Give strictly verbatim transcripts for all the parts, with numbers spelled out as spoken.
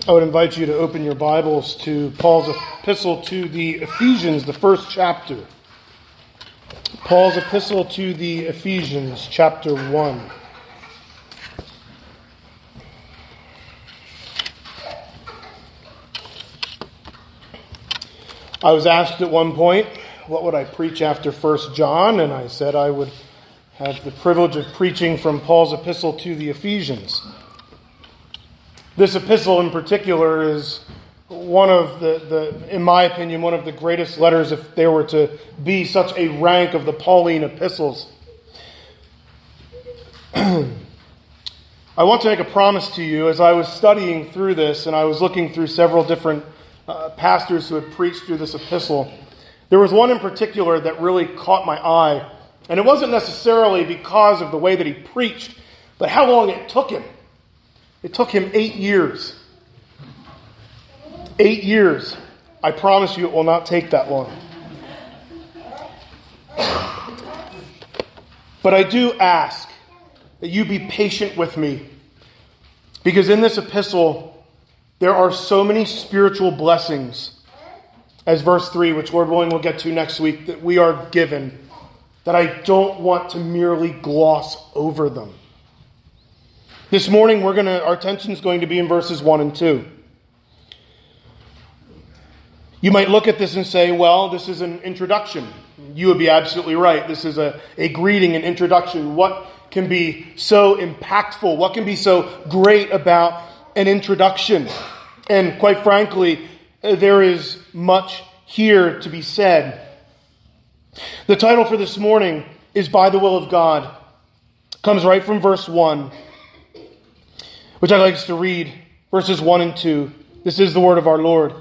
I would invite you to open your Bibles to Paul's epistle to the Ephesians, the first chapter. Paul's epistle to the Ephesians, chapter one. I was asked at one point, what would I preach after First John? And I said I would have the privilege of preaching from Paul's epistle to the Ephesians. This epistle in particular is one of the, the, in my opinion, one of the greatest letters, if there were to be such a rank of the Pauline epistles. I want to make a promise to you. As I was studying through this, and I was looking through several different uh, pastors who had preached through this epistle, there was one in particular that really caught my eye. And it wasn't necessarily because of the way that he preached, but how long it took him. It took him eight years. Eight years. I promise you it will not take that long. But I do ask that you be patient with me, because in this epistle, there are so many spiritual blessings, as verse three, which Lord willing we'll get to next week, that we are given, that I don't want to merely gloss over them. This morning, we're going to, our attention is going to be in verses one and two. You might look at this and say, well, this is an introduction. You would be absolutely right. This is a, a greeting, an introduction. What can be so impactful? What can be so great about an introduction? And quite frankly, there is much here to be said. The title for this morning is By the Will of God. It comes right from verse one. Which I'd like us to read, verses one and two. This is the word of our Lord.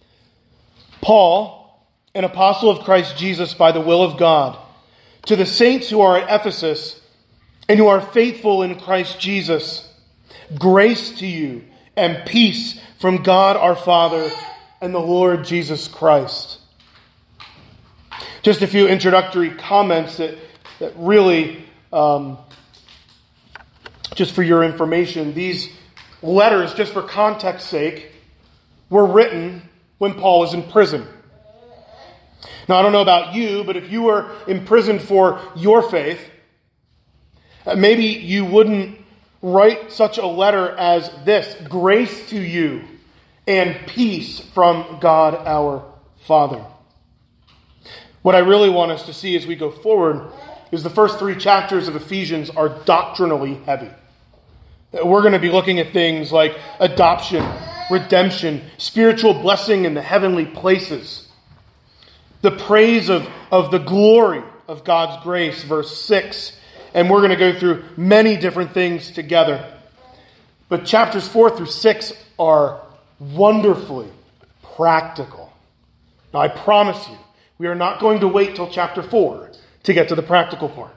Paul, an apostle of Christ Jesus by the will of God, to the saints who are at Ephesus and who are faithful in Christ Jesus, grace to you and peace from God our Father and the Lord Jesus Christ. Just a few introductory comments that, that really... Um, Just for your information, these letters, just for context's sake, were written when Paul was in prison. Now, I don't know about you, but if you were imprisoned for your faith, maybe you wouldn't write such a letter as this: grace to you and peace from God our Father. What I really want us to see as we go forward is the first three chapters of Ephesians are doctrinally heavy. We're going to be looking at things like adoption, redemption, spiritual blessing in the heavenly places, the praise of, of the glory of God's grace, verse six. And we're going to go through many different things together. But chapters four through six are wonderfully practical. Now, I promise you, we are not going to wait till chapter four to get to the practical part.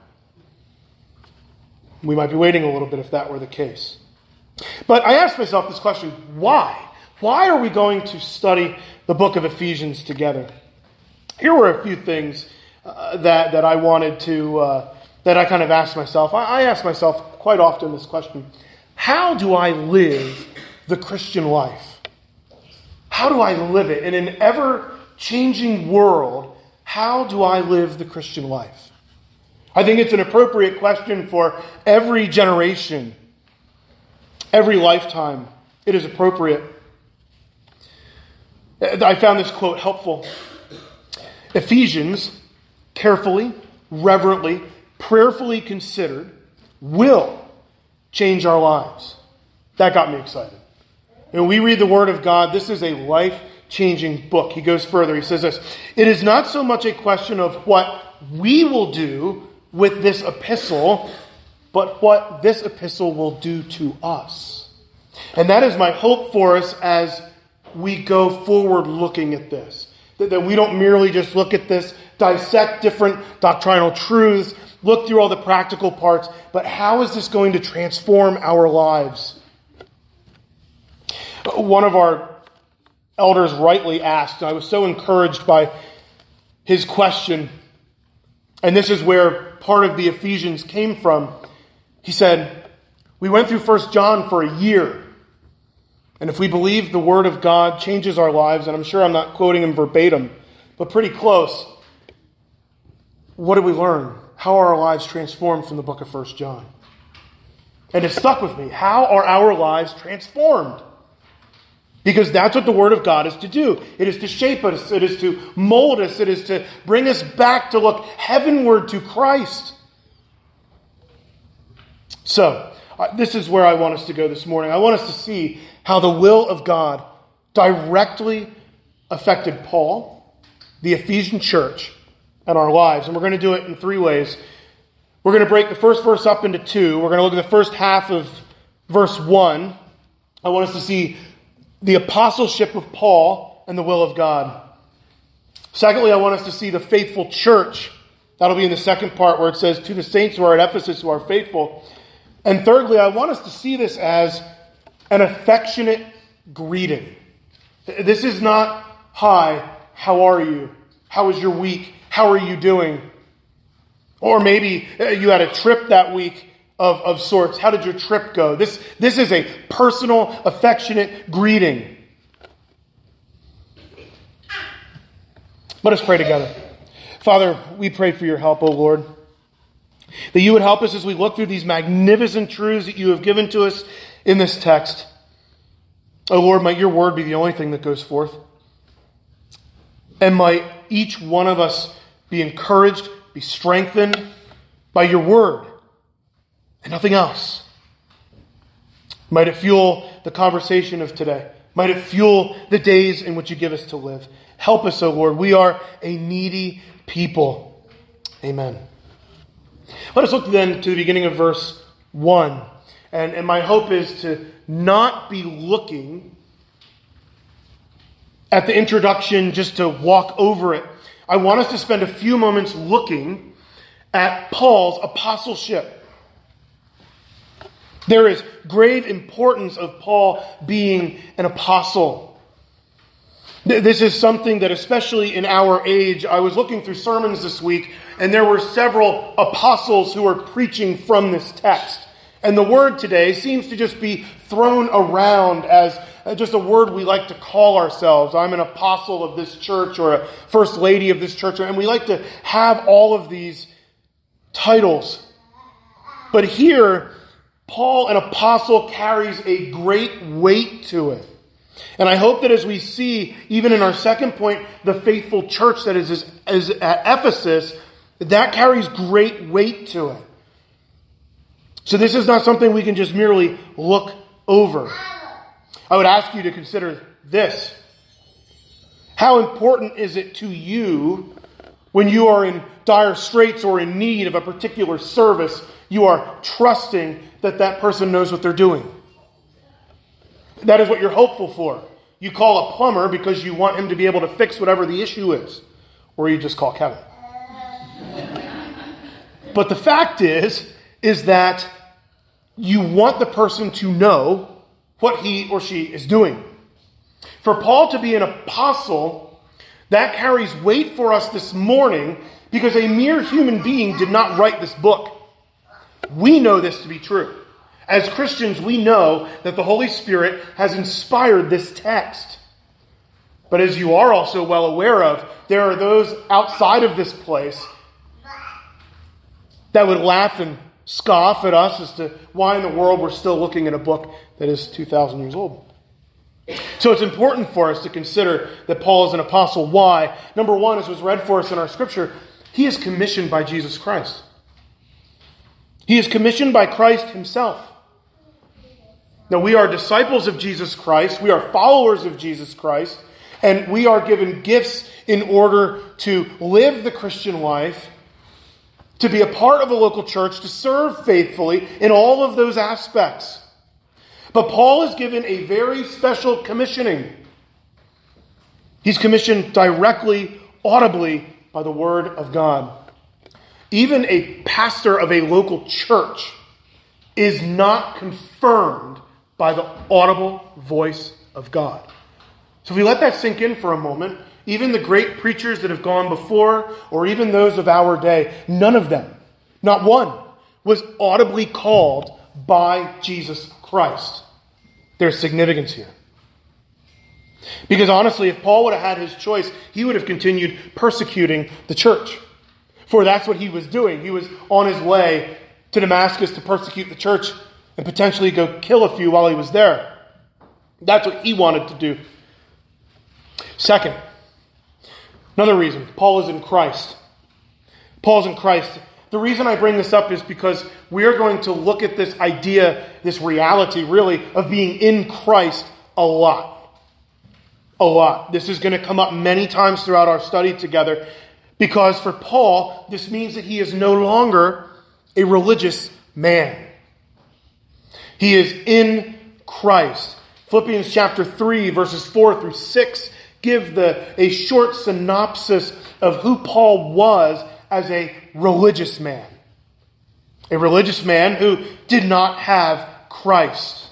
We might be waiting a little bit if that were the case. But I asked myself this question: why? Why are we going to study the book of Ephesians together? Here were a few things uh, that, that I wanted to, uh, that I kind of asked myself. I, I ask myself quite often this question: how do I live the Christian life? How do I live it? In an ever-changing world, how do I live the Christian life? I think it's an appropriate question for every generation, every lifetime. It is appropriate. I found this quote helpful. Ephesians, carefully, reverently, prayerfully considered, will change our lives. That got me excited. When we read the Word of God, this is a life-changing book. He goes further. He says this: it is not so much a question of what we will do with this epistle, but what this epistle will do to us. And that is my hope for us as we go forward looking at this. That, that we don't merely just look at this, dissect different doctrinal truths, look through all the practical parts, but how is this going to transform our lives? One of our elders rightly asked, and I was so encouraged by his question, and this is where part of the Ephesians came from. He said, we went through First John for a year. And if we believe the Word of God changes our lives, and I'm sure I'm not quoting him verbatim, but pretty close, what do we learn? How are our lives transformed from the book of First John? And it stuck with me. How are our lives transformed? Because that's what the Word of God is to do. It is to shape us. It is to mold us. It is to bring us back to look heavenward to Christ. So, uh, this is where I want us to go this morning. I want us to see how the will of God directly affected Paul, the Ephesian church, and our lives. And we're going to do it in three ways. We're going to break the first verse up into two. We're going to look at the first half of verse one. I want us to see the apostleship of Paul and the will of God. Secondly, I want us to see the faithful church. That'll be in the second part where it says, to the saints who are at Ephesus who are faithful. And thirdly, I want us to see this as an affectionate greeting. This is not, hi, how are you? How was your week? How are you doing? Or maybe you had a trip that week of, of sorts. How did your trip go? This, this is a personal, affectionate greeting. Let us pray together. Father, we pray for your help, O Lord. That you would help us as we look through these magnificent truths that you have given to us in this text. O Lord, might your word be the only thing that goes forth. And might each one of us be encouraged, be strengthened by your word and nothing else. Might it fuel the conversation of today. Might it fuel the days in which you give us to live. Help us, O Lord. We are a needy people. Amen. Let us look then to the beginning of verse one. And, and my hope is to not be looking at the introduction just to walk over it. I want us to spend a few moments looking at Paul's apostleship. There is grave importance of Paul being an apostle. This is something that, especially in our age, I was looking through sermons this week, and there were several apostles who were preaching from this text. And the word today seems to just be thrown around as just a word we like to call ourselves. I'm an apostle of this church or a first lady of this church. And we like to have all of these titles. But here, Paul, an apostle, carries a great weight to it. And I hope that as we see, even in our second point, the faithful church that is, is, is at Ephesus, that carries great weight to it. So this is not something we can just merely look over. I would ask you to consider this. How important is it to you when you are in dire straits or in need of a particular service, you are trusting that that person knows what they're doing? That is what you're hopeful for. You call a plumber because you want him to be able to fix whatever the issue is. Or you just call Kevin. But the fact is, is that you want the person to know what he or she is doing. For Paul to be an apostle, that carries weight for us this morning because a mere human being did not write this book. We know this to be true. As Christians, we know that the Holy Spirit has inspired this text. But as you are also well aware of, there are those outside of this place that would laugh and scoff at us as to why in the world we're still looking at a book that is two thousand years old. So it's important for us to consider that Paul is an apostle. Why? Number one, as was read for us in our scripture, he is commissioned by Jesus Christ. He is commissioned by Christ himself. Now, we are disciples of Jesus Christ. We are followers of Jesus Christ. And we are given gifts in order to live the Christian life, to be a part of a local church, to serve faithfully in all of those aspects. But Paul is given a very special commissioning. He's commissioned directly, audibly, by the word of God. Even a pastor of a local church is not confirmed by the audible voice of God. So if we let that sink in for a moment, even the great preachers that have gone before, or even those of our day, none of them, not one, was audibly called by Jesus Christ. There's significance here. Because honestly, if Paul would have had his choice, he would have continued persecuting the church. For that's what he was doing. He was on his way to Damascus to persecute the church and potentially go kill a few while he was there. That's what he wanted to do. Second, another reason, Paul is in Christ. Paul's in Christ. The reason I bring this up is because we are going to look at this idea, this reality really, of being in Christ a lot. A lot. This is going to come up many times throughout our study together, because for Paul, this means that he is no longer a religious man. He is in Christ. Philippians chapter three, verses four through six give the a short synopsis of who Paul was as a religious man. A religious man who did not have Christ.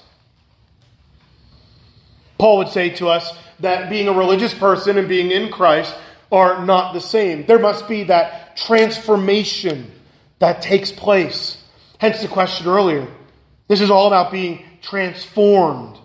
Paul would say to us that being a religious person and being in Christ are not the same. There must be that transformation that takes place. Hence the question earlier. This is all about being transformed.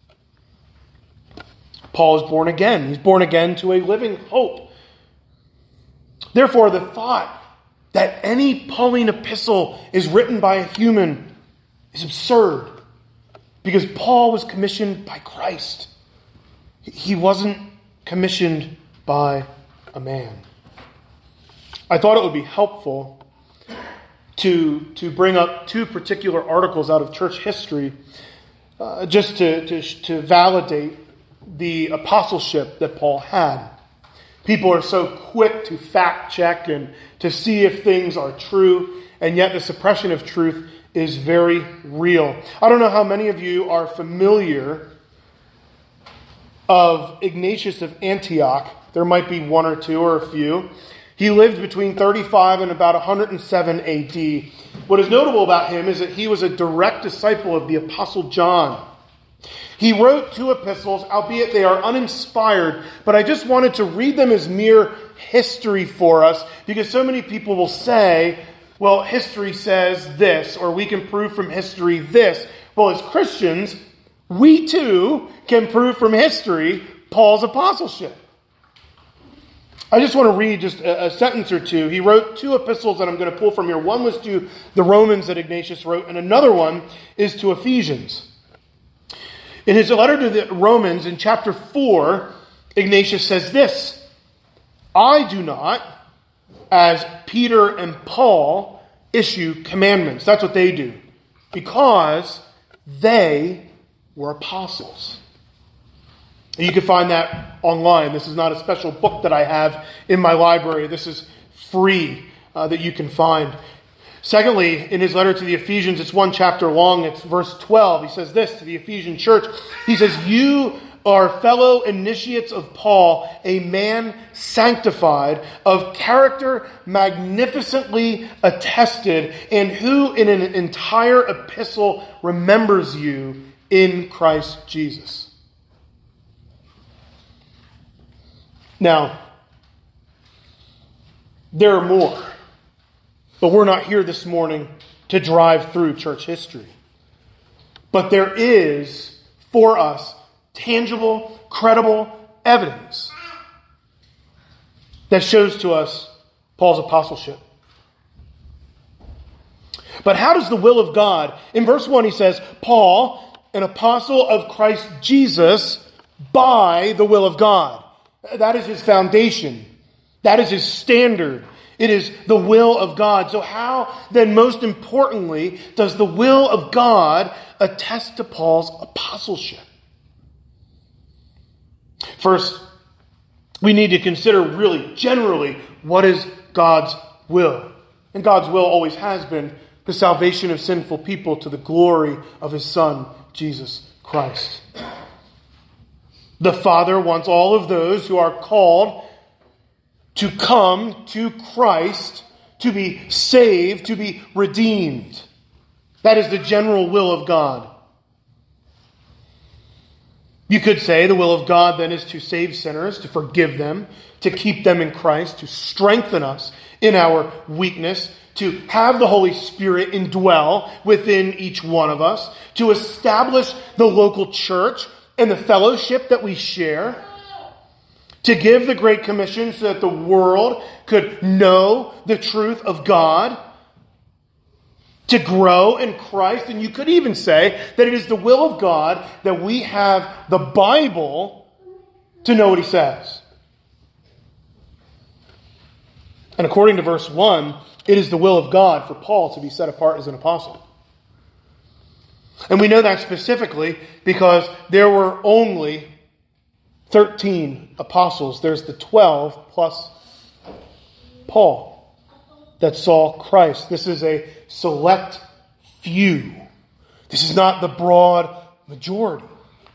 Paul is born again. He's born again to a living hope. Therefore, the thought that any Pauline epistle is written by a human is absurd, because Paul was commissioned by Christ. He wasn't commissioned by a man. I thought it would be helpful to, to bring up two particular articles out of church history uh, just to, to, to validate the apostleship that Paul had. People are so quick to fact check and to see if things are true, and yet the suppression of truth is very real. I don't know how many of you are familiar of Ignatius of Antioch. There might be one or two or a few. He lived between thirty-five and about one hundred seven A D. What is notable about him is that he was a direct disciple of the Apostle John. He wrote two epistles, albeit they are uninspired, but I just wanted to read them as mere history for us, because so many people will say, well, history says this, or we can prove from history this. Well, as Christians, we too can prove from history Paul's apostleship. I just want to read just a, a sentence or two. He wrote two epistles that I'm going to pull from here. One was to the Romans that Ignatius wrote, and another one is to Ephesians. In his letter to the Romans, in chapter four, Ignatius says this: I do not, as Peter and Paul, issue commandments. That's what they do, because they were apostles. And you can find that online. This is not a special book that I have in my library. This is free uh, that you can find. Secondly, in his letter to the Ephesians, it's one chapter long. It's verse twelve. He says this to the Ephesian church. He says, you are fellow initiates of Paul, a man sanctified, of character magnificently attested, and who in an entire epistle remembers you in Christ Jesus. Now, there are more, but we're not here this morning to drive through church history. But there is, for us, tangible, credible evidence that shows to us Paul's apostleship. But how does the will of God? In verse one he says, Paul, an apostle of Christ Jesus, by the will of God. That is his foundation. That is his standard. It is the will of God. So how, then, most importantly, does the will of God attest to Paul's apostleship? First, we need to consider really generally what is God's will. And God's will always has been the salvation of sinful people to the glory of his Son, Jesus Christ. The Father wants all of those who are called to come to Christ, to be saved, to be redeemed. That is the general will of God. You could say the will of God then is to save sinners, to forgive them, to keep them in Christ, to strengthen us in our weakness, to have the Holy Spirit indwell within each one of us, to establish the local church, and the fellowship that we share, to give the Great Commission so that the world could know the truth of God, to grow in Christ. And you could even say that it is the will of God that we have the Bible to know what he says. And according to verse one, it is the will of God for Paul to be set apart as an apostle. And we know that specifically because there were only thirteen apostles. There's the twelve plus Paul that saw Christ. This is a select few. This is not the broad majority.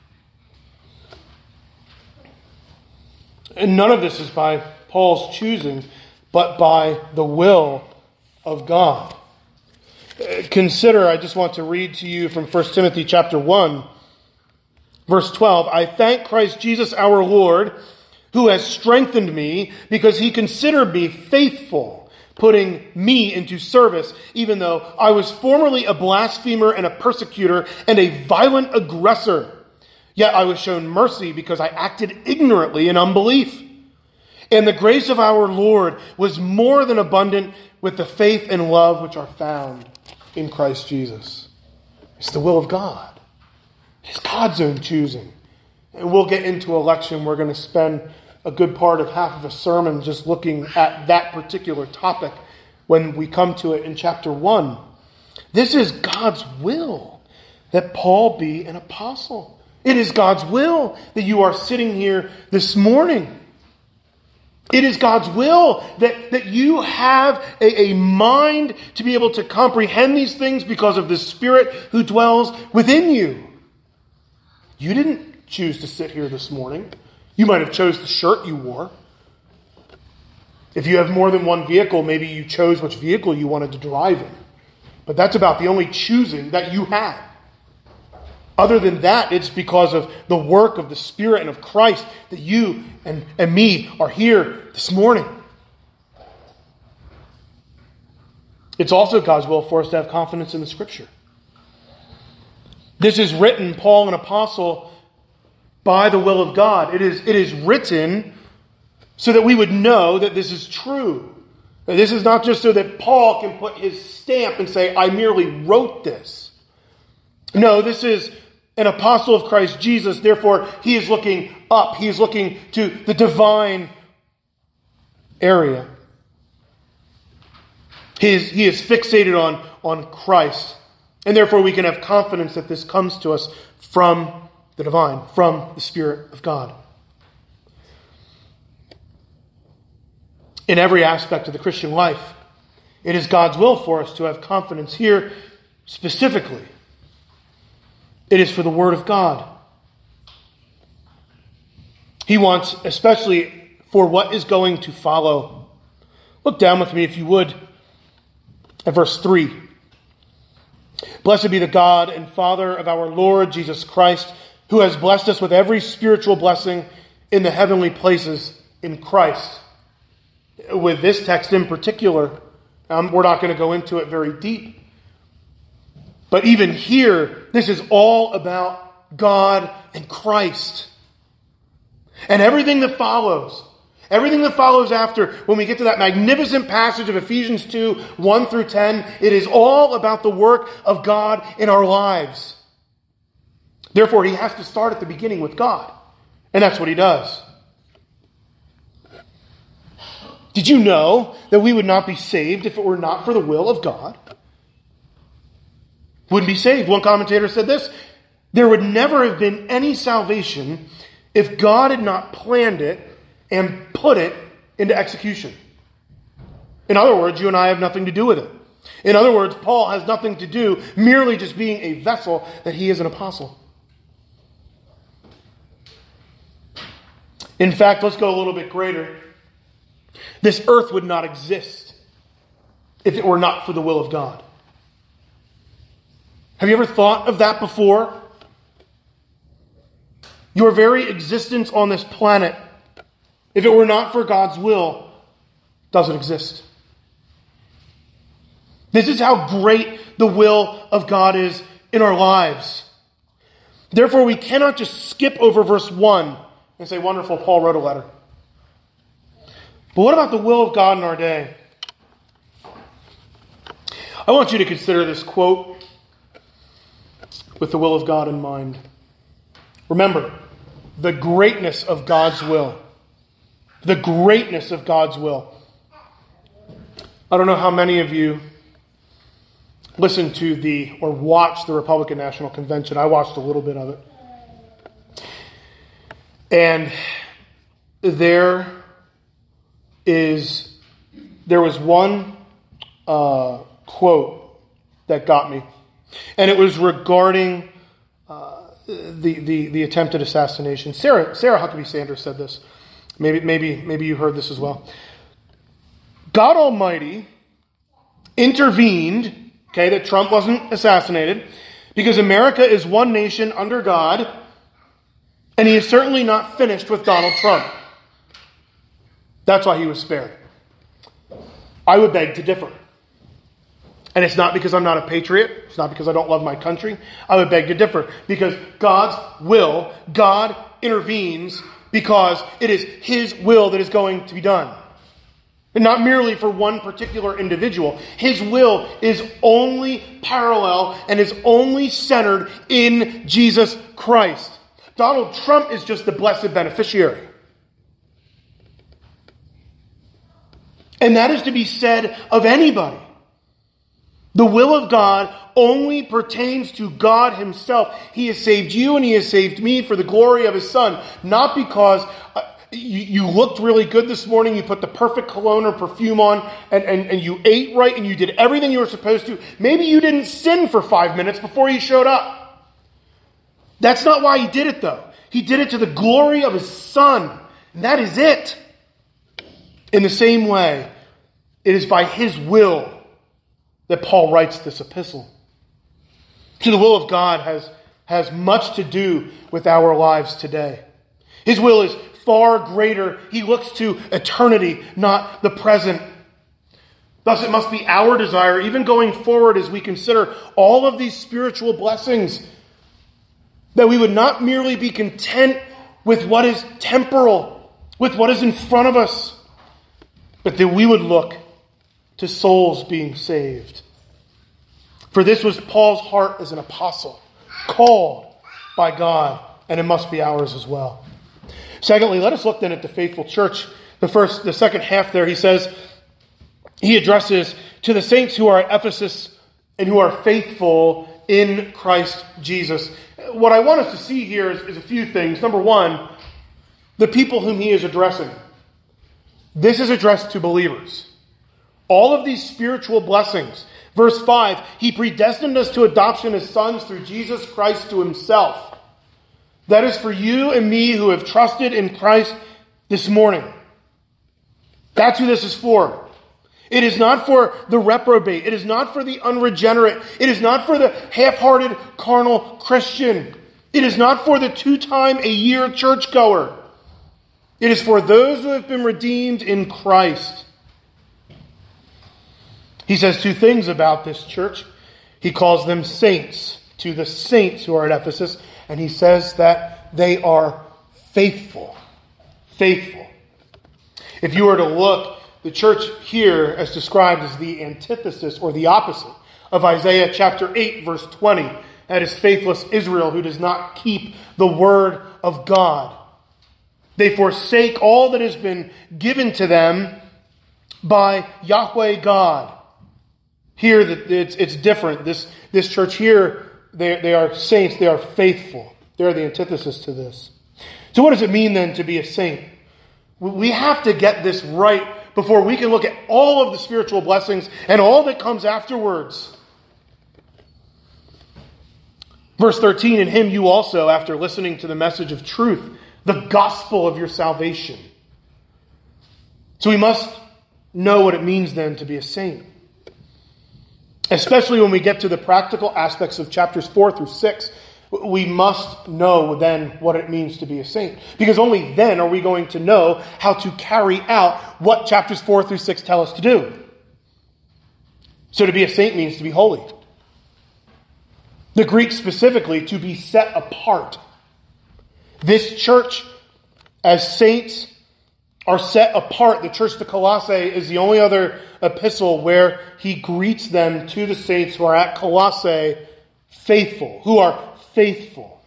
And none of this is by Paul's choosing, but by the will of God. Consider, I just want to read to you from First Timothy chapter one, verse twelve. I thank Christ Jesus our Lord, who has strengthened me, because he considered me faithful, putting me into service, even though I was formerly a blasphemer and a persecutor and a violent aggressor. Yet I was shown mercy because I acted ignorantly in unbelief. And the grace of our Lord was more than abundant with the faith and love which are found in Christ Jesus. It's the will of God. It's God's own choosing. And we'll get into election. We're going to spend a good part of half of a sermon just looking at that particular topic when we come to it in chapter one. This is God's will that Paul be an apostle. It is God's will that you are sitting here this morning. It is God's will that, that you have a, a mind to be able to comprehend these things because of the Spirit who dwells within you. You didn't choose to sit here this morning. You might have chose the shirt you wore. If you have more than one vehicle, maybe you chose which vehicle you wanted to drive in. But that's about the only choosing that you had. Other than that, it's because of the work of the Spirit and of Christ that you and, and me are here this morning. It's also God's will for us to have confidence in the Scripture. This is written, Paul, an apostle, by the will of God. It is, it is written so that we would know that this is true. This is not just so that Paul can put his stamp and say, I merely wrote this. No, this is an apostle of Christ Jesus. Therefore, he is looking up. He is looking to the divine area. He is, he is fixated on, on Christ. And therefore, we can have confidence that this comes to us from the divine, from the Spirit of God. In every aspect of the Christian life, it is God's will for us to have confidence here specifically. It is for the Word of God. He wants, especially for what is going to follow. Look down with me, if you would, at verse three. Blessed be the God and Father of our Lord Jesus Christ, who has blessed us with every spiritual blessing in the heavenly places in Christ. With this text in particular, um, we're not going to go into it very deep. But even here, this is all about God and Christ. And everything that follows, everything that follows after, when we get to that magnificent passage of Ephesians two, one through ten, it is all about the work of God in our lives. Therefore, he has to start at the beginning with God. And that's what he does. Did you know that we would not be saved if it were not for the will of God? Wouldn't be saved. One commentator said this: there would never have been any salvation if God had not planned it and put it into execution. In other words, you and I have nothing to do with it. In other words, Paul has nothing to do, merely just being a vessel that he is an apostle. In fact, let's go a little bit greater. This earth would not exist if it were not for the will of God. Have you ever thought of that before? Your very existence on this planet, if it were not for God's will, doesn't exist. This is how great the will of God is in our lives. Therefore, we cannot just skip over verse one and say, wonderful, Paul wrote a letter. But what about the will of God in our day? I want you to consider this quote with the will of God in mind. Remember, the greatness of God's will. The greatness of God's will. I don't know how many of you listen to the, or watch the Republican National Convention. I watched a little bit of it. And there is, there was one uh, quote that got me. And it was regarding uh, the, the, the attempted assassination. Sarah, Sarah Huckabee Sanders said this. Maybe, maybe, maybe you heard this as well. God Almighty intervened, okay, that Trump wasn't assassinated, because America is one nation under God, and he is certainly not finished with Donald Trump. That's why he was spared. I would beg to differ. And it's not because I'm not a patriot. It's not because I don't love my country. I would beg to differ. Because God's will, God intervenes because it is his will that is going to be done. And not merely for one particular individual. His will is only parallel and is only centered in Jesus Christ. Donald Trump is just the blessed beneficiary. And that is to be said of anybody. The will of God only pertains to God himself. He has saved you and he has saved me for the glory of his Son. Not because uh, you, you looked really good this morning, you put the perfect cologne or perfume on, and, and, and you ate right and you did everything you were supposed to. Maybe you didn't sin for five minutes before you showed up. That's not why he did it, though. He did it to the glory of his Son. And that is it. In the same way, it is by his will that Paul writes this epistle. So the will of God has, has much to do with our lives today. His will is far greater. He looks to eternity, not the present. Thus it must be our desire, even going forward as we consider all of these spiritual blessings, that we would not merely be content with what is temporal, with what is in front of us, but that we would look to souls being saved. For this was Paul's heart as an apostle, called by God, and it must be ours as well. Secondly, let us look then at the faithful church. The first, the second half there, he says, he addresses to the saints who are at Ephesus and who are faithful in Christ Jesus. What I want us to see here is, is a few things. Number one, the people whom he is addressing. This is addressed to believers. All of these spiritual blessings. Verse five, he predestined us to adoption as sons through Jesus Christ to himself. That is for you and me who have trusted in Christ this morning. That's who this is for. It is not for the reprobate. It is not for the unregenerate. It is not for the half-hearted carnal Christian. It is not for the two-time-a-year churchgoer. It is for those who have been redeemed in Christ. He says two things about this church. He calls them saints, to the saints who are at Ephesus, and he says that they are faithful. Faithful. If you were to look, the church here as described as the antithesis or the opposite of Isaiah chapter eight, verse twenty. That is faithless Israel who does not keep the word of God. They forsake all that has been given to them by Yahweh God. Here, it's, it's different. This, this church here, they, they are saints. They are faithful. They're the antithesis to this. So what does it mean then to be a saint? We have to get this right before we can look at all of the spiritual blessings and all that comes afterwards. Verse thirteen, in him you also, after listening to the message of truth, the gospel of your salvation. So we must know what it means then to be a saint. Especially when we get to the practical aspects of chapters four through six, we must know then what it means to be a saint. Because only then are we going to know how to carry out what chapters four through six tell us to do. So to be a saint means to be holy. The Greek specifically, to be set apart. This church, as saints, are set apart. The church to Colossae is the only other epistle where he greets them to the saints who are at Colossae faithful, who are faithful.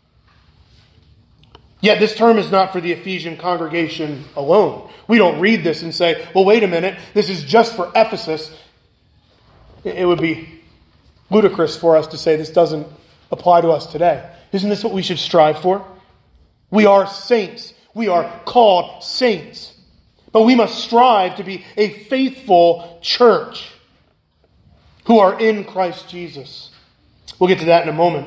Yet this term is not for the Ephesian congregation alone. We don't read this and say, well, wait a minute, this is just for Ephesus. It would be ludicrous for us to say this doesn't apply to us today. Isn't this what we should strive for? We are saints. We are called saints. But we must strive to be a faithful church who are in Christ Jesus. We'll get to that in a moment.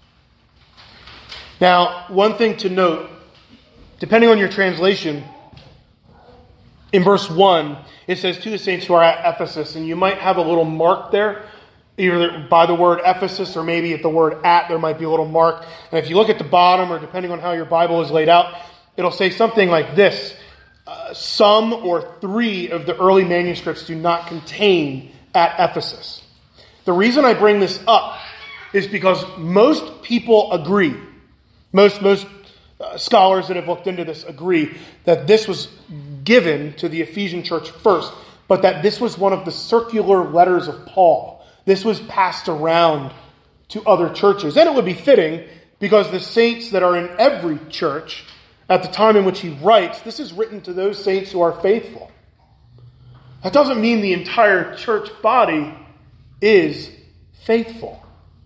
Now, one thing to note, depending on your translation, in verse one, it says, to the saints who are at Ephesus, and you might have a little mark there, either by the word Ephesus or maybe at the word at, there might be a little mark. And if you look at the bottom, or depending on how your Bible is laid out, it'll say something like this. Uh, some or three of the early manuscripts do not contain at Ephesus. The reason I bring this up is because most people agree, most, most uh, scholars that have looked into this agree that this was given to the Ephesian church first, but that this was one of the circular letters of Paul. This was passed around to other churches. And it would be fitting because the saints that are in every church at the time in which he writes, this is written to those saints who are faithful. That doesn't mean the entire church body is faithful.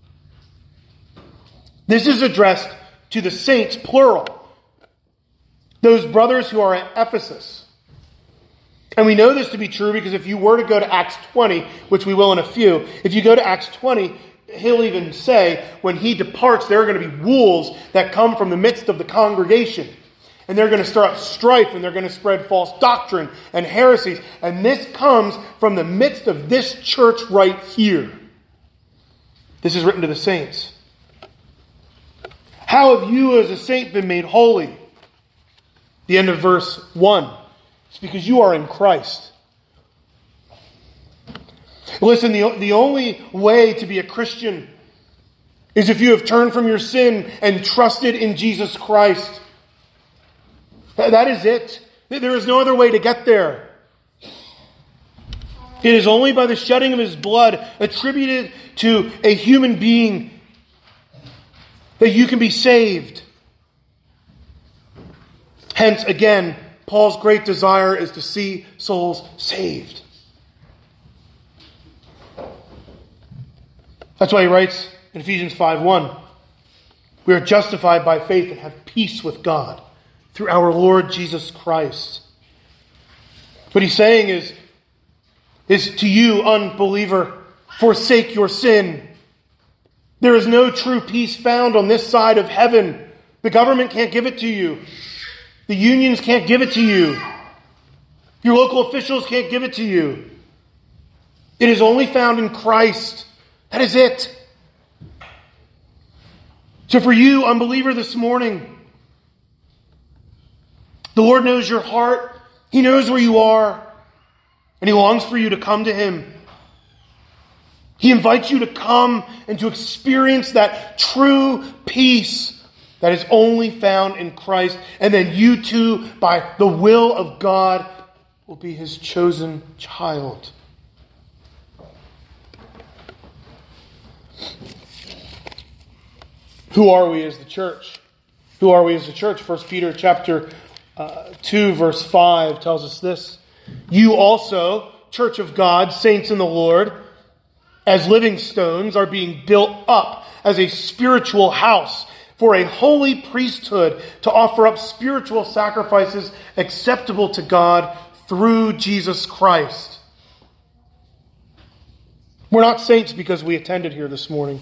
This is addressed to the saints, plural. Those brothers who are at Ephesus. And we know this to be true because if you were to go to Acts twenty, which we will in a few, if you go to Acts twenty, he'll even say when he departs, there are going to be wolves that come from the midst of the congregation. And they're going to stir up strife, and they're going to spread false doctrine and heresies. And this comes from the midst of this church right here. This is written to the saints. How have you as a saint been made holy? The end of verse one. It's because you are in Christ. Listen, the, the only way to be a Christian is if you have turned from your sin and trusted in Jesus Christ. That is it. There is no other way to get there. It is only by the shedding of his blood attributed to a human being that you can be saved. Hence, again, Paul's great desire is to see souls saved. That's why he writes in Ephesians five one, we are justified by faith and have peace with God through our Lord Jesus Christ. What he's saying is, is to you, unbeliever, forsake your sin. There is no true peace found on this side of heaven. The government can't give it to you. The unions can't give it to you. Your local officials can't give it to you. It is only found in Christ. That is it. So for you, unbeliever, this morning, the Lord knows your heart. He knows where you are. And he longs for you to come to him. He invites you to come and to experience that true peace that is only found in Christ. And then you too, by the will of God, will be his chosen child. Who are we as the church? Who are we as the church? First Peter chapter uh, two, verse five tells us this. You also, church of God, saints in the Lord, as living stones, are being built up as a spiritual house for a holy priesthood to offer up spiritual sacrifices acceptable to God through Jesus Christ. We're not saints because we attended here this morning.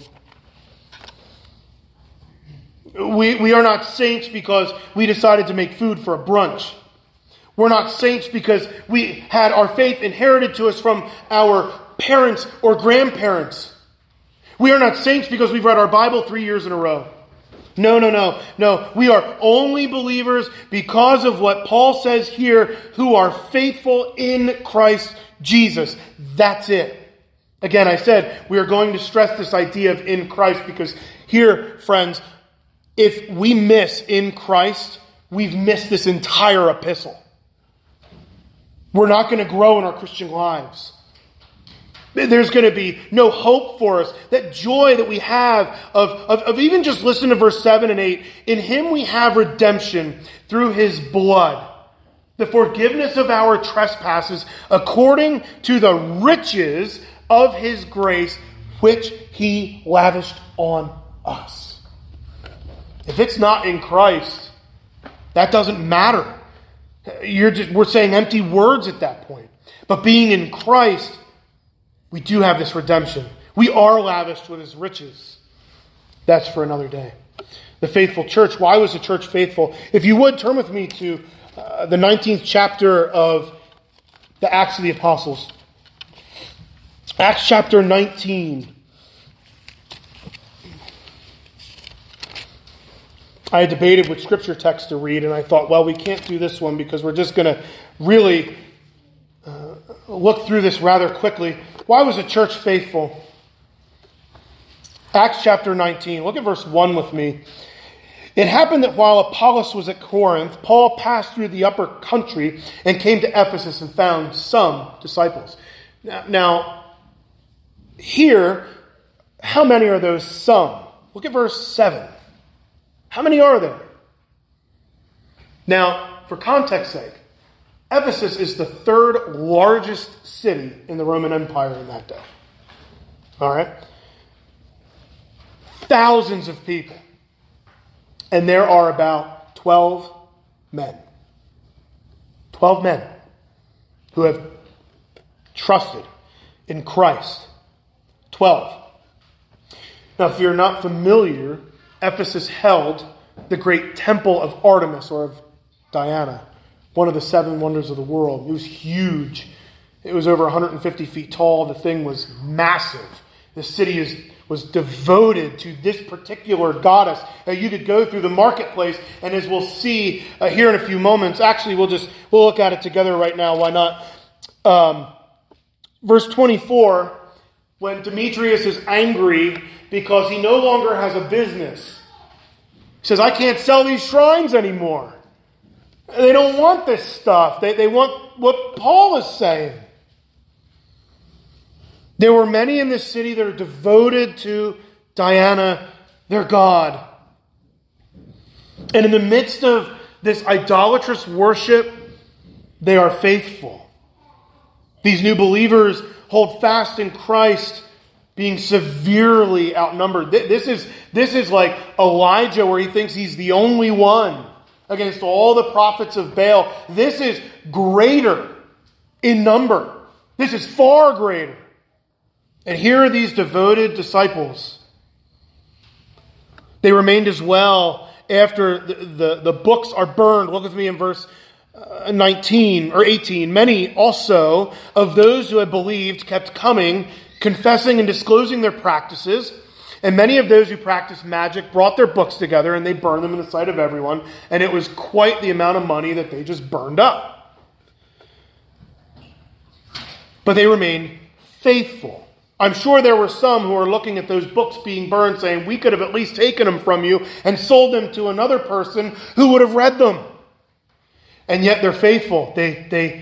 We, we are not saints because we decided to make food for a brunch. We're not saints because we had our faith inherited to us from our parents or grandparents. We are not saints because we've read our Bible three years in a row. No, no, no, no. We are only believers because of what Paul says here, who are faithful in Christ Jesus. That's it. Again, I said we are going to stress this idea of in Christ because here, friends, if we miss in Christ, we've missed this entire epistle. We're not going to grow in our Christian lives. There's going to be no hope for us. That joy that we have of, of, of even just listen to verse seven and eight. In him we have redemption through his blood, the forgiveness of our trespasses according to the riches of his grace, which he lavished on us. If it's not in Christ, that doesn't matter. You're just, we're saying empty words at that point. But being in Christ, we do have this redemption. We are lavished with his riches. That's for another day. The faithful church. Why was the church faithful? If you would, turn with me to uh, the nineteenth chapter of the Acts of the Apostles. Acts chapter nineteen. I had debated which scripture text to read, and I thought, well, we can't do this one because we're just going to really uh, look through this rather quickly. Why was the church faithful? Acts chapter nineteen. Look at verse one with me. It happened that while Apollos was at Corinth, Paul passed through the upper country and came to Ephesus and found some disciples. Now, now here, how many are those some? Look at verse seven. How many are there? Now, for context's sake, Ephesus is the third largest city in the Roman Empire in that day. All right? Thousands of people. And there are about twelve men. twelve men who have trusted in Christ. twelve. Now, if you're not familiar, Ephesus held the great temple of Artemis or of Diana, one of the seven wonders of the world. It was huge. It was over one hundred fifty feet tall. The thing was massive. The city is, was devoted to this particular goddess. Now, you could go through the marketplace, and as we'll see uh, here in a few moments, actually we'll just we'll look at it together right now. Why not? Um, verse twenty-four, when Demetrius is angry because he no longer has a business. He says, I can't sell these shrines anymore. They don't want this stuff. They, they want what Paul is saying. There were many in this city that are devoted to Diana, their god. And in the midst of this idolatrous worship, they are faithful. These new believers hold fast in Christ, being severely outnumbered. This is, this is like Elijah, where he thinks he's the only one against all the prophets of Baal. This is greater in number. This is far greater. And here are these devoted disciples. They remained as well after the, the, the books are burned. Look with me in verse uh, nineteen or eighteen. Many also of those who had believed kept coming, confessing and disclosing their practices. And many of those who practiced magic brought their books together and they burned them in the sight of everyone. And it was quite the amount of money that they just burned up. But they remained faithful. I'm sure there were some who were looking at those books being burned saying, we could have at least taken them from you and sold them to another person who would have read them. And yet they're faithful. They, they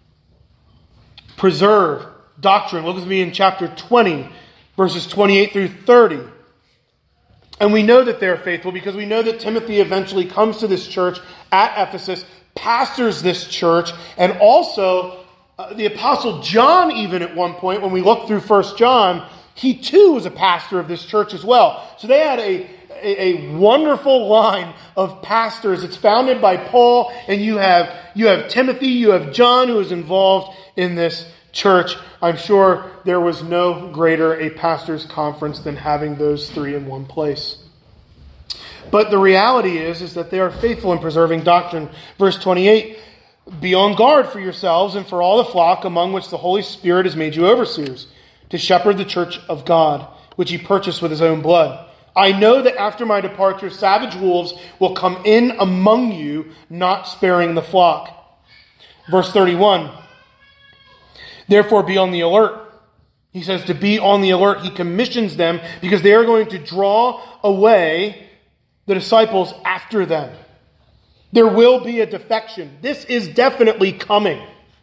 preserve doctrine. Look with me in chapter twenty, verses twenty-eight through thirty. And we know that they're faithful because we know that Timothy eventually comes to this church at Ephesus, pastors this church, and also uh, the Apostle John, even at one point, when we look through First John, he too was a pastor of this church as well. So they had a, a, a wonderful line of pastors. It's founded by Paul, and you have, you have Timothy, you have John, who is involved in this church. I'm sure there was no greater a pastor's conference than having those three in one place. But the reality is, is that they are faithful in preserving doctrine. Verse twenty-eight, be on guard for yourselves and for all the flock among which the Holy Spirit has made you overseers, to shepherd the church of God, which he purchased with his own blood. I know that after my departure, savage wolves will come in among you, not sparing the flock. Verse thirty-one, therefore be on the alert, He says to be on the alert. He commissions them because they are going to draw away the disciples after them. There will be a defection. This is definitely coming.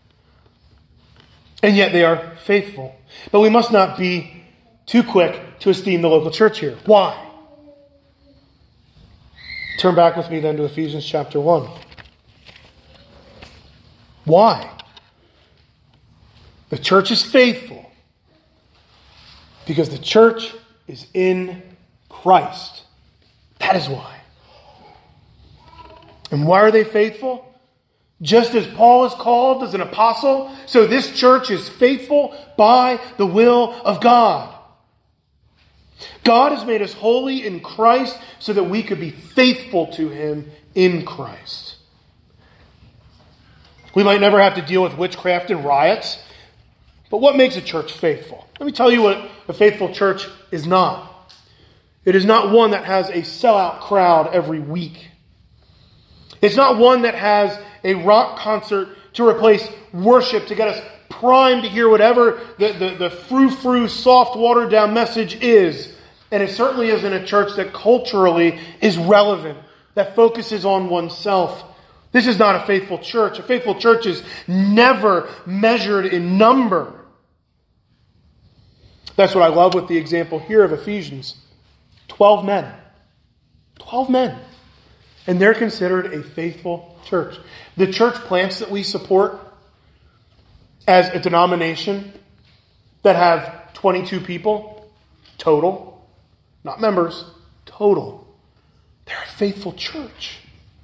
And yet they are faithful. But we must not be too quick to esteem the local church here. Why? Turn back with me then to Ephesians chapter one. Why? The church is faithful because the church is in Christ. That is why. And why are they faithful? Just as Paul is called as an apostle, so this church is faithful by the will of God. God has made us holy in Christ so that we could be faithful to Him in Christ. We might never have to deal with witchcraft and riots, but what makes a church faithful? Let me tell you what a faithful church is not. It is not one that has a sellout crowd every week. It's not one that has a rock concert to replace worship, to get us primed to hear whatever the, the, the frou-frou, soft, watered-down message is. And it certainly isn't a church that culturally is relevant, that focuses on oneself. This is not a faithful church. A faithful church is never measured in number. That's what I love with the example here of Ephesians. Twelve men. Twelve men. And they're considered a faithful church. The church plants that we support as a denomination that have twenty-two people total, not members, total. They're a faithful church.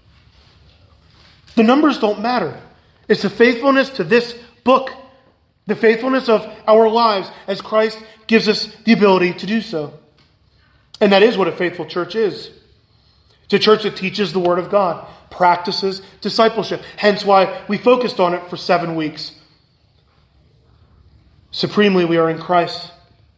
The numbers don't matter. It's the faithfulness to this book, the faithfulness of our lives as Christ gives us the ability to do so. And that is what a faithful church is. It's a church that teaches the Word of God, practices discipleship. Hence why we focused on it for seven weeks. Supremely, we are in Christ.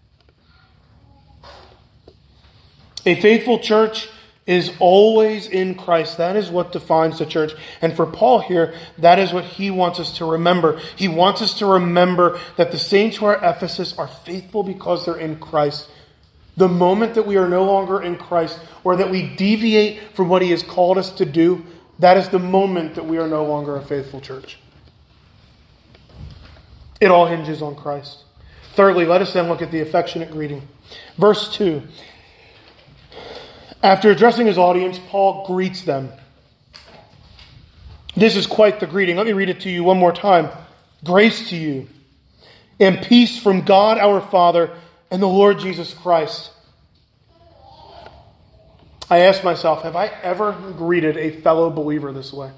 A faithful church is always in Christ. That is what defines the church. And for Paul here, that is what he wants us to remember. He wants us to remember that the saints who are at Ephesus are faithful because they're in Christ. The moment that we are no longer in Christ, or that we deviate from what He has called us to do, that is the moment that we are no longer a faithful church. It all hinges on Christ. Thirdly, let us then look at the affectionate greeting. Verse two. After addressing his audience, Paul greets them. This is quite the greeting. Let me read it to you one more time. Grace to you, and peace from God our Father and the Lord Jesus Christ. I ask myself, have I ever greeted a fellow believer this way?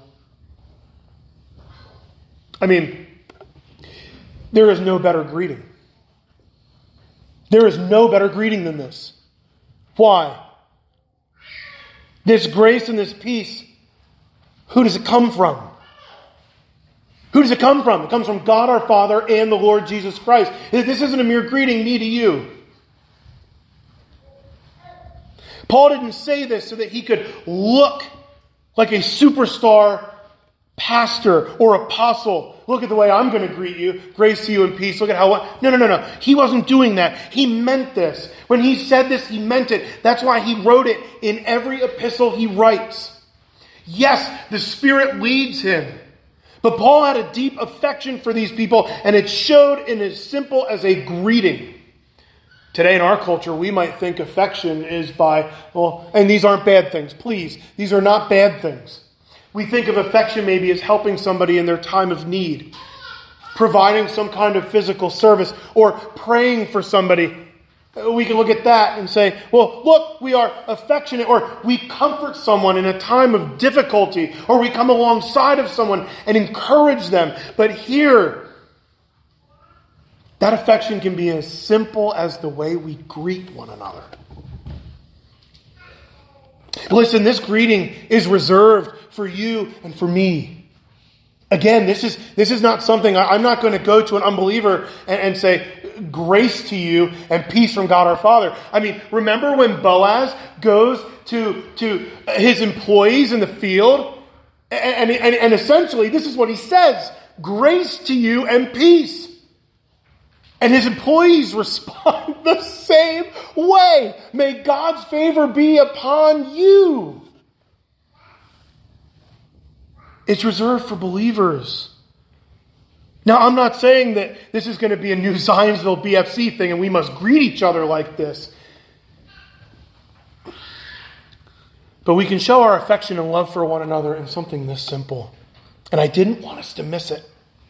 I mean, there is no better greeting. There is no better greeting than this. Why? This grace and this peace, who does it come from? Who does it come from? It comes from God our Father and the Lord Jesus Christ. This isn't a mere greeting, me to you. Paul didn't say this so that he could look like a superstar pastor or apostle. Look at the way I'm going to greet you. Grace to you and peace. Look at how... No, no, no, no. He wasn't doing that. He meant this. When he said this, he meant it. That's why he wrote it in every epistle he writes. Yes, the Spirit leads him. But Paul had a deep affection for these people, and it showed in as simple as a greeting. Today in our culture, we might think affection is by, well, and these aren't bad things. Please, these are not bad things. We think of affection maybe as helping somebody in their time of need, providing some kind of physical service, or praying for somebody. We can look at that and say, well, look, we are affectionate, or we comfort someone in a time of difficulty, or we come alongside of someone and encourage them. But here, that affection can be as simple as the way we greet one another. Listen, this greeting is reserved for you and for me. Again, this is this is not something, I'm not going to go to an unbeliever and, and say, grace to you and peace from God our Father. I mean, remember when Boaz goes to, to his employees in the field? And, and, and essentially, this is what he says, grace to you and peace. And his employees respond the same way. May God's favor be upon you. It's reserved for believers. Now, I'm not saying that this is going to be a new Zionsville B F C thing and we must greet each other like this. But we can show our affection and love for one another in something this simple. And I didn't want us to miss it.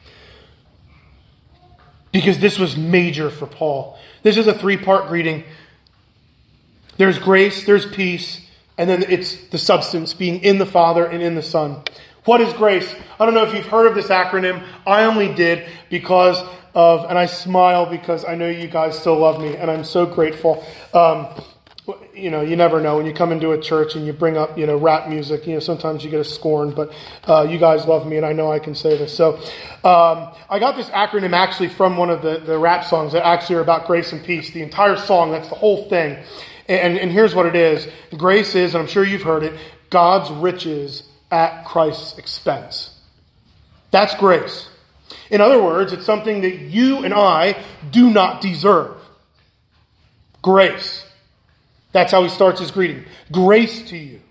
Because this was major for Paul. This is a three-part greeting. There's grace, there's peace, and then it's the substance, being in the Father and in the Son. What is grace? I don't know if you've heard of this acronym. I only did because of, and I smile because I know you guys still love me, and I'm so grateful. Um, you know, you never know when you come into a church and you bring up, you know, rap music. You know, sometimes you get a scorn, but uh, you guys love me, and I know I can say this. So um, I got this acronym actually from one of the, the rap songs that actually are about grace and peace. The entire song, that's the whole thing. And, and here's what it is. Grace is, and I'm sure you've heard it, God's riches at Christ's expense. That's grace. In other words, it's something that you and I do not deserve. Grace. That's how he starts his greeting. Grace to you.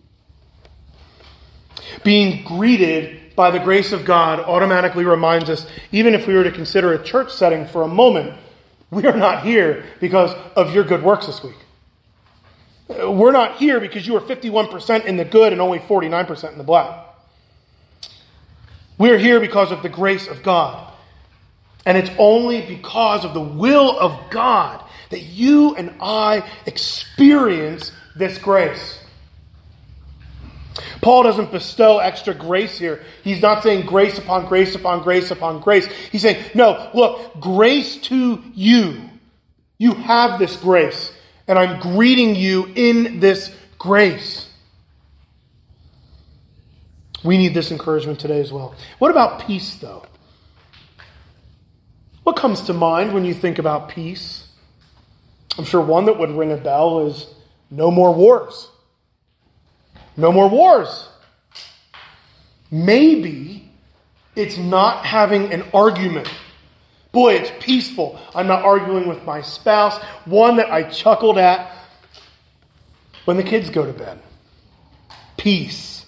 Being greeted by the grace of God automatically reminds us, even if we were to consider a church setting for a moment, we are not here because of your good works this week. We're not here because you were fifty-one percent in the good and only forty-nine percent in the black. We're here because of the grace of God. And it's only because of the will of God that you and I experience this grace. Paul doesn't bestow extra grace here. He's not saying grace upon grace upon grace upon grace. He's saying, no, look, grace to you. You have this grace, and I'm greeting you in this grace. We need this encouragement today as well. What about peace, though? What comes to mind when you think about peace? I'm sure one that would ring a bell is no more wars. No more wars. Maybe it's not having an argument. Boy, it's peaceful. I'm not arguing with my spouse. One that I chuckled at when the kids go to bed. Peace.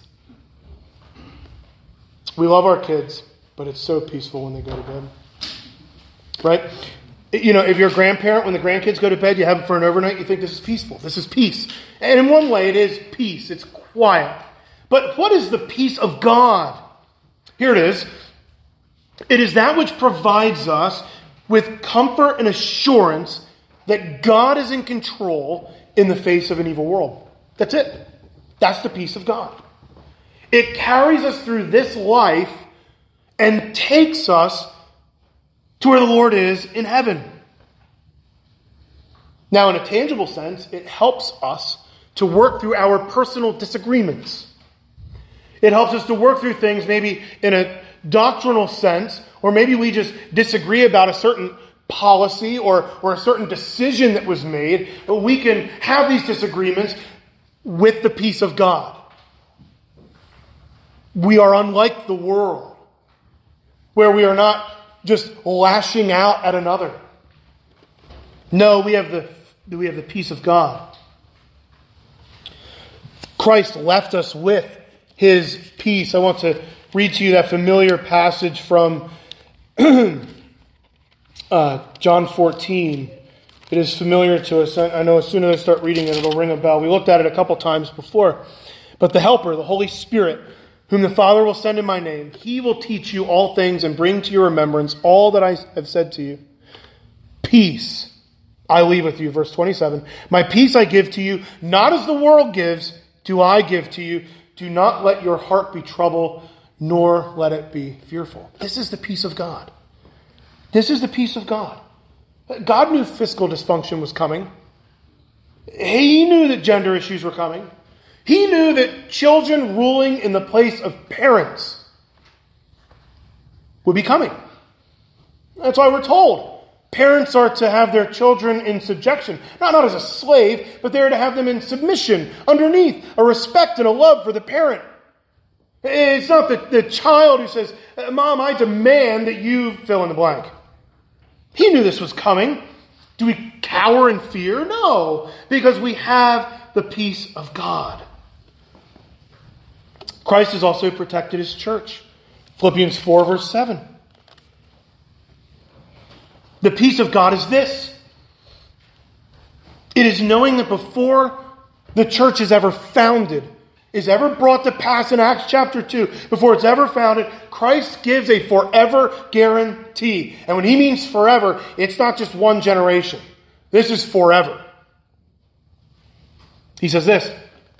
We love our kids, but it's so peaceful when they go to bed. Right? You know, if you're a grandparent, when the grandkids go to bed, you have them for an overnight, you think this is peaceful. This is peace. And in one way, it is peace. It's quiet. But what is the peace of God? Here it is. It is that which provides us with comfort and assurance that God is in control in the face of an evil world. That's it. That's the peace of God. It carries us through this life and takes us to where the Lord is in heaven. Now, in a tangible sense, it helps us to work through our personal disagreements. It helps us to work through things maybe in a doctrinal sense, or maybe we just disagree about a certain policy or, or a certain decision that was made. But we can have these disagreements with the peace of God. We are unlike the world, where we are not just lashing out at another. No, we have the we have the peace of God. Christ left us with his peace. I want to read to you that familiar passage from uh, John fourteen. It is familiar to us. I know as soon as I start reading it, it'll ring a bell. We looked at it a couple times before. But the Helper, the Holy Spirit, whom the Father will send in my name, he will teach you all things and bring to your remembrance all that I have said to you. Peace I leave with you. Verse twenty-seven. My peace I give to you, not as the world gives, do I give to you. Do not let your heart be troubled, nor let it be fearful. This is the peace of God. This is the peace of God. God knew fiscal dysfunction was coming. He knew that gender issues were coming. He knew that children ruling in the place of parents would be coming. That's why we're told parents are to have their children in subjection. Not, not as a slave, but they're to have them in submission, underneath a respect and a love for the parent. It's not the, the child who says, Mom, I demand that you fill in the blank. He knew this was coming. Do we cower in fear? No, because we have the peace of God. Christ has also protected his church. Philippians four, verse seven. The peace of God is this. It is knowing that before the church is ever founded, is ever brought to pass in Acts chapter two, before it's ever founded, Christ gives a forever guarantee. And when he means forever, it's not just one generation. This is forever. He says this,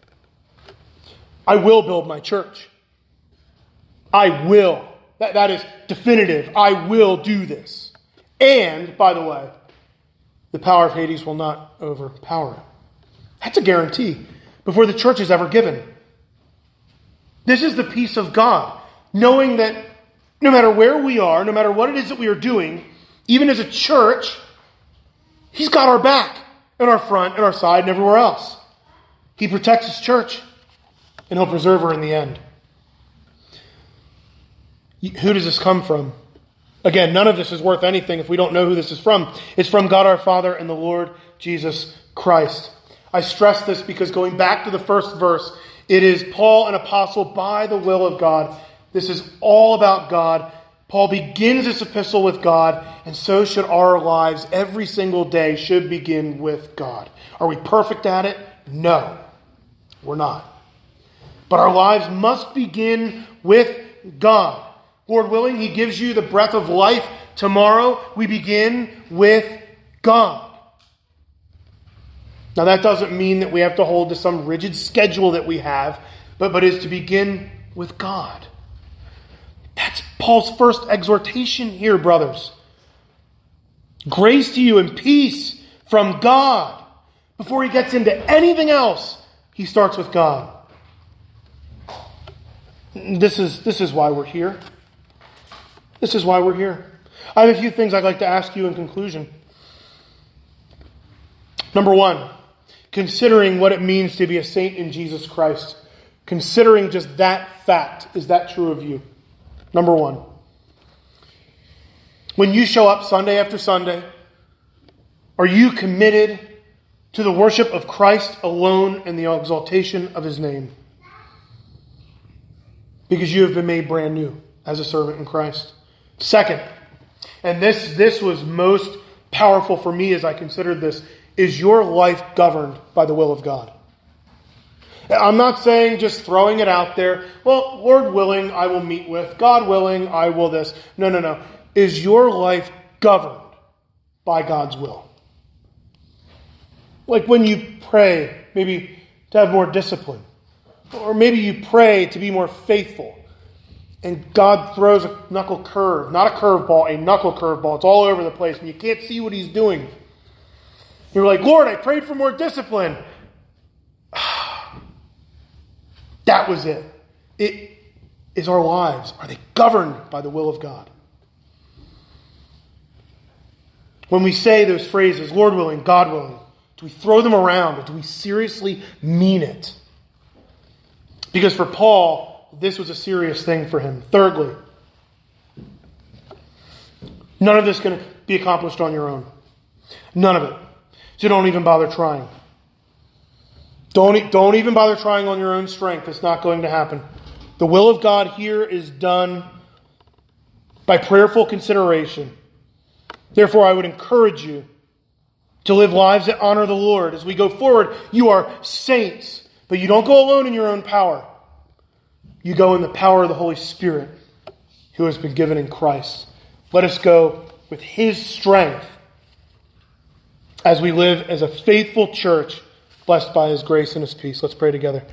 I will build my church. I will. That, that is definitive. I will do this. And, by the way, the power of Hades will not overpower it. That's a guarantee before the church is ever given. This is the peace of God, knowing that no matter where we are, no matter what it is that we are doing, even as a church, he's got our back and our front and our side and everywhere else. He protects his church, and he'll preserve her in the end. Who does this come from? Again, none of this is worth anything if we don't know who this is from. It's from God our Father and the Lord Jesus Christ. I stress this because going back to the first verse, it is Paul, an apostle by the will of God. This is all about God. Paul begins this epistle with God, and so should our lives every single day should begin with God. Are we perfect at it? No, we're not. But our lives must begin with God. Lord willing, he gives you the breath of life. Tomorrow, we begin with God. Now, that doesn't mean that we have to hold to some rigid schedule that we have, but, but is to begin with God. That's Paul's first exhortation here, brothers. Grace to you and peace from God. Before he gets into anything else, he starts with God. This is, this is why we're here. This is why we're here. I have a few things I'd like to ask you in conclusion. Number one, considering what it means to be a saint in Jesus Christ. Considering just that fact. Is that true of you? Number one. When you show up Sunday after Sunday, are you committed to the worship of Christ alone and the exaltation of his name? Because you have been made brand new as a servant in Christ. Second, and this, this was most powerful for me as I considered this, is your life governed by the will of God? I'm not saying just throwing it out there, well, Lord willing, I will meet with, God willing, I will this. No, no, no. Is your life governed by God's will? Like when you pray, maybe to have more discipline, or maybe you pray to be more faithful, and God throws a knuckle curve, not a curveball, a knuckle curveball. It's all over the place, and you can't see what he's doing. You're like, Lord, I prayed for more discipline. That was it. It is our lives. Are they governed by the will of God? When we say those phrases, Lord willing, God willing, do we throw them around or do we seriously mean it? Because for Paul, this was a serious thing for him. Thirdly, none of this is going to be accomplished on your own. None of it. So don't even bother trying. Don't, don't even bother trying on your own strength. It's not going to happen. The will of God here is done by prayerful consideration. Therefore, I would encourage you to live lives that honor the Lord. As we go forward, you are saints, but you don't go alone in your own power. You go in the power of the Holy Spirit who has been given in Christ. Let us go with his strength as we live as a faithful church blessed by his grace and his peace. Let's pray together.